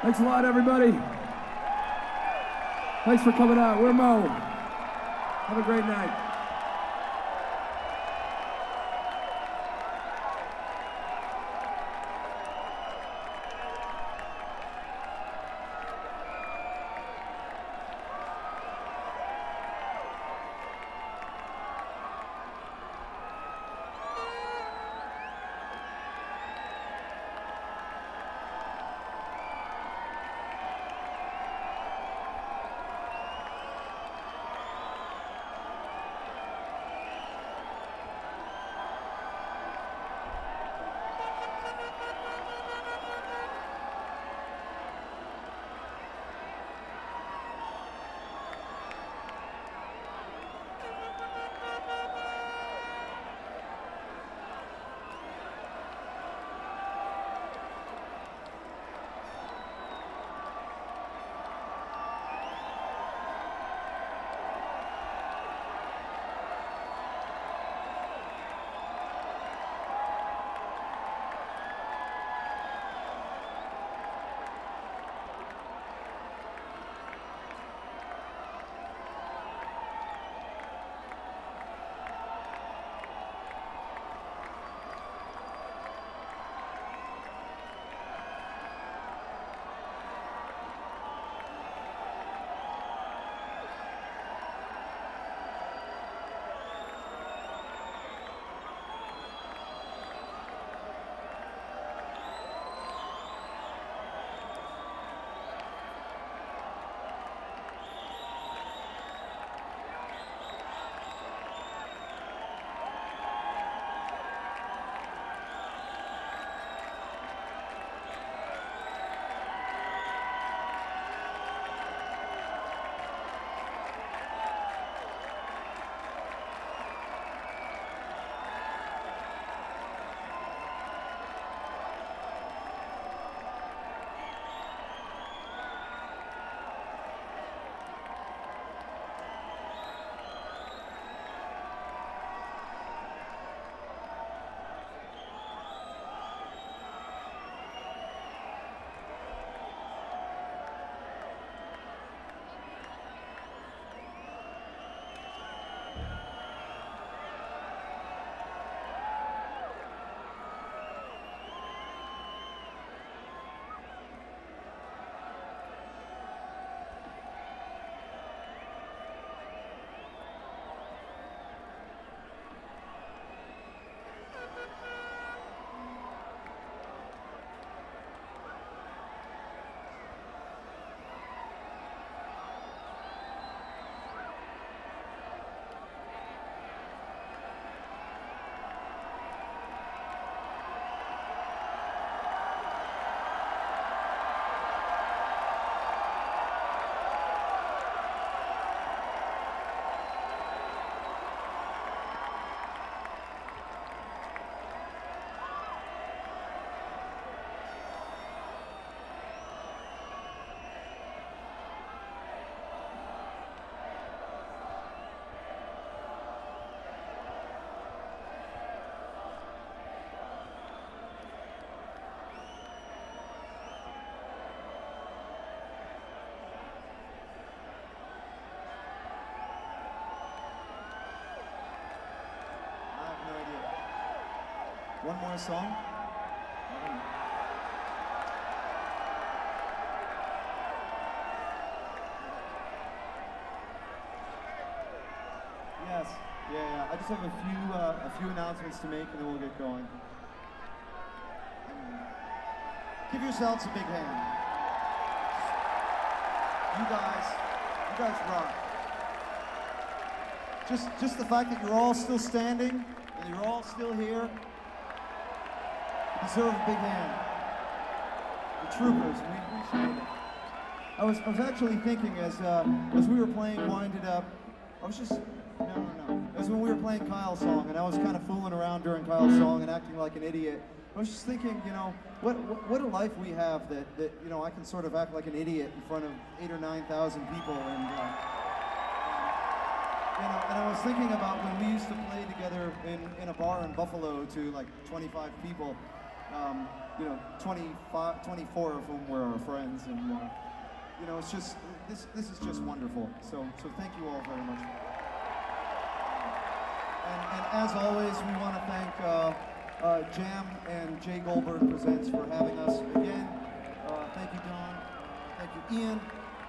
Thanks a lot, everybody. Thanks for coming out. We're Mo. Have a great night. One more song? Yes, yeah. I just have a few announcements to make, and then we'll get going. Give yourselves a big hand. You guys rock. Just the fact that you're all still standing and you're all still here, you deserve a big hand. The troopers, we appreciate it. I was actually thinking as we were playing Wind It Up, I was just no. It was when we were playing Kyle's song, and I was kind of fooling around during Kyle's song and acting like an idiot. I was just thinking, you know, what a life we have that you know, I can sort of act like an idiot in front of 8,000 or 9,000 people, and you know, and I was thinking about when we used to play together in a bar in Buffalo to like 25 people, You know, 24 of whom were our friends, and you know, it's just this is just wonderful. So thank you all very much. And as always, we want to thank Jam and Jay Goldberg Presents for having us again. Thank you, Don. Thank you, Ian.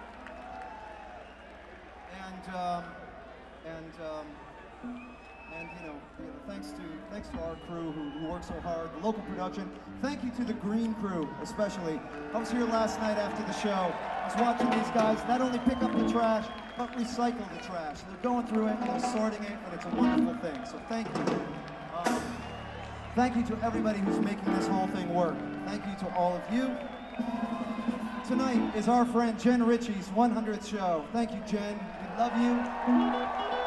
And you know, thanks to our crew who worked so hard, the local production. Thank you to the Green crew, especially. I was here last night after the show. I was watching these guys not only pick up the trash, but recycle the trash. They're going through it and they're sorting it, and it's a wonderful thing. So thank you. Thank you to everybody who's making this whole thing work. Thank you to all of you. Tonight is our friend Jen Ritchie's 100th show. Thank you, Jen. We love you.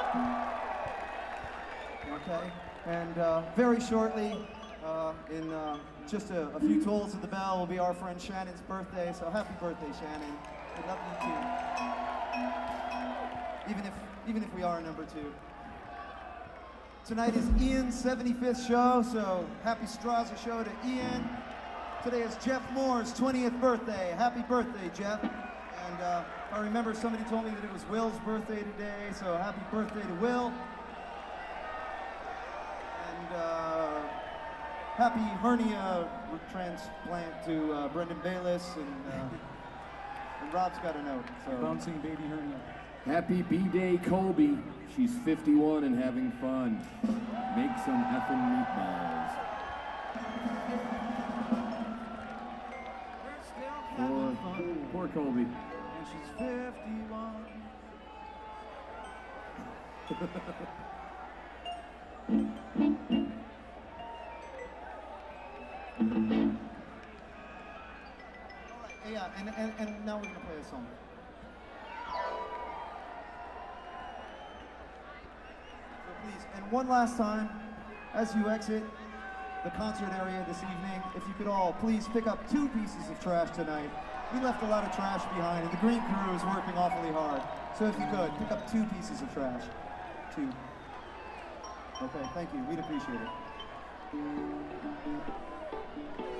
Okay, and very shortly, in just a few tolls of the bell, will be our friend Shannon's birthday. So happy birthday, Shannon. We love you too. Even if we are number 2. Tonight is Ian's 75th show, so happy Strasser show to Ian. Today is Jeff Moore's 20th birthday. Happy birthday, Jeff. And I remember somebody told me that it was Will's birthday today, so happy birthday to Will. Happy hernia transplant to Brendan Bayless, and Rob's got a note. So. Bouncing baby hernia. Happy B-Day Colby. She's 51 and having fun. Make some effing meatballs. Poor Colby. And she's 51. Yeah, and now we're gonna play a song. So please, and one last time, as you exit the concert area this evening, if you could all please pick up 2 pieces of trash tonight. We left a lot of trash behind, and the Green crew is working awfully hard. So if you could, pick up 2 pieces of trash. 2. Okay, thank you. We'd appreciate it.